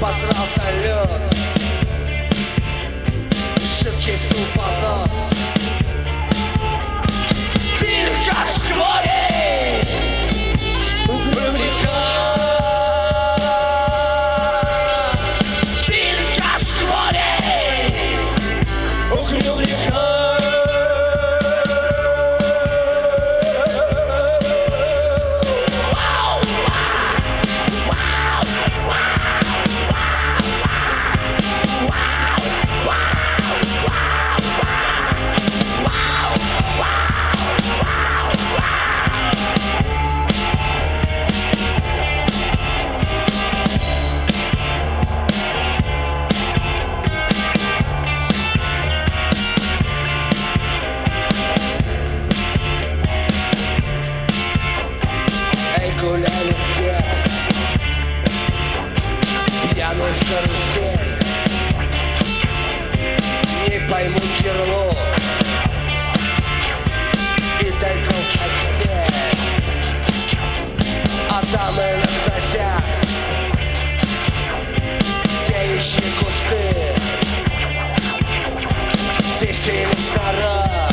обосрался лед, жидкий стул под нос. Вилька шквори привлека, Вилька шквори привлека. Гуляли где пьяный в карусель, не пойму кирлу и только в постель, а там и на сносях девичьи кусты, веселись народ,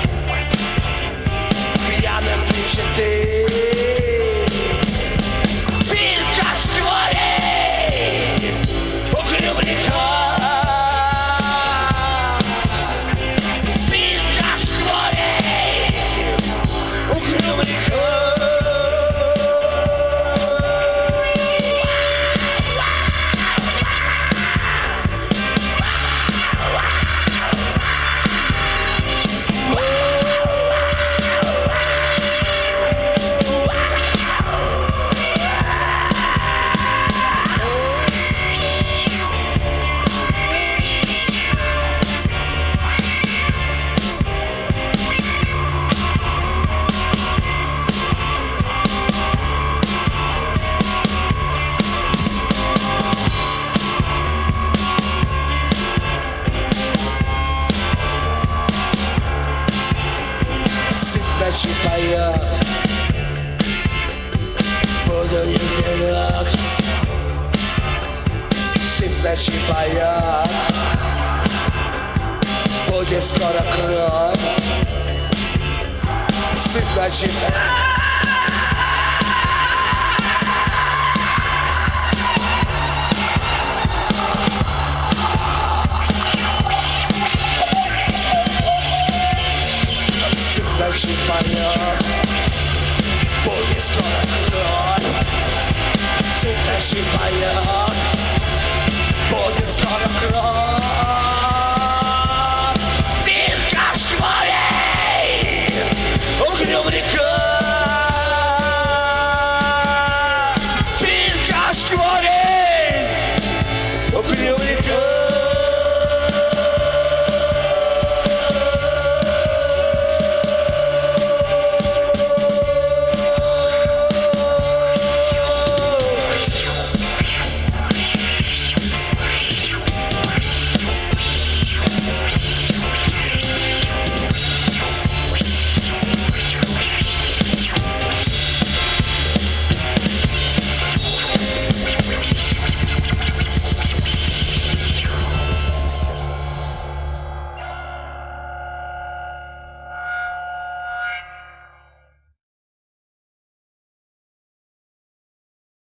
пьяным мечты. Ночи поет, буду единок. Сыпь ночи поет, будет скоро кровь. Сыпь ночи поет. Ночи поет, будет скоро кровь. Сыпь ночи поет.